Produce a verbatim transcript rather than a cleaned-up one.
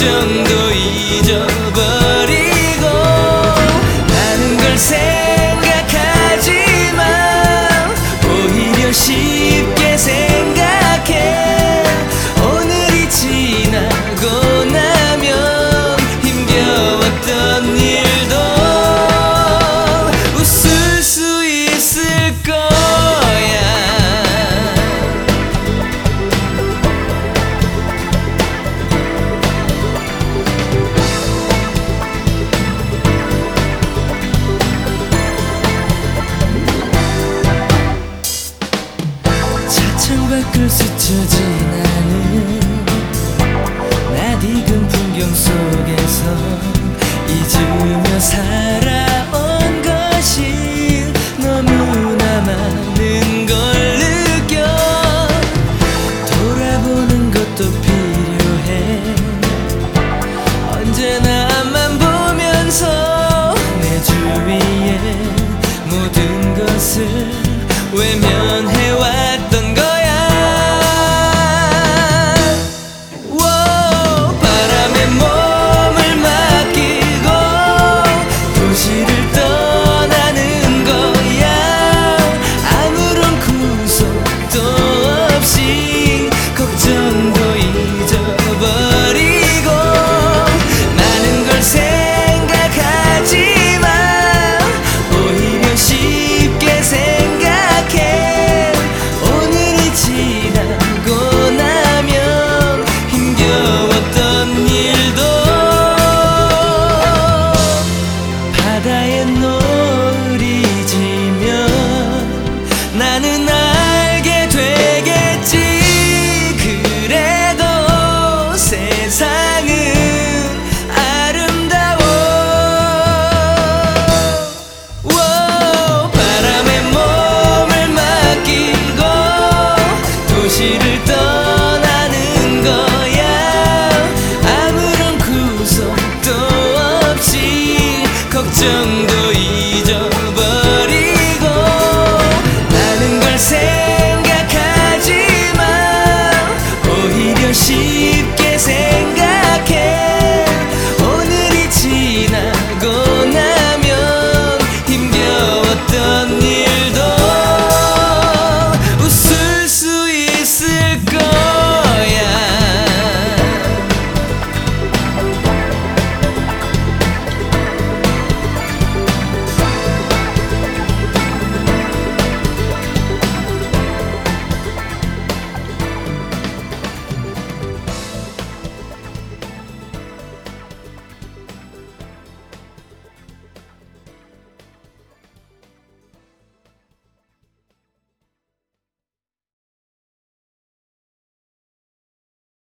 걱정도 잊어버리고 많은 걸 생각하지만 오히려 쉽게 생각해. 오늘이 지나고 나면 힘겨웠던 일도 웃을 수 있을 거야. 창밖을 스쳐 지나는 낯익은 풍경 속에서 잊으며 살아온 것이 너무나 많은 걸 느껴. 돌아보는 것도 필요해. 언제나 앞만 보면서 내 주위의 모든 것을 외면해왔던 거야. 오, 바람에 몸을 맡기고 도시를 떠나는 거야. 아무런 구속도 없이 걱정도 잊어버리고 많은 걸 생각하지만 오히려 쉽게 생각해. 오늘이 지나고 나면 힘겨웠던 일도 바다에 노을이 지면 나는 알게 되겠지. 그래도 세상은 아름다워. 오, 바람에 몸을 맡기고 도시를 떠나는 거야. 아무런 구속도 없이 걱정도 잊어버리고 많은 걸 생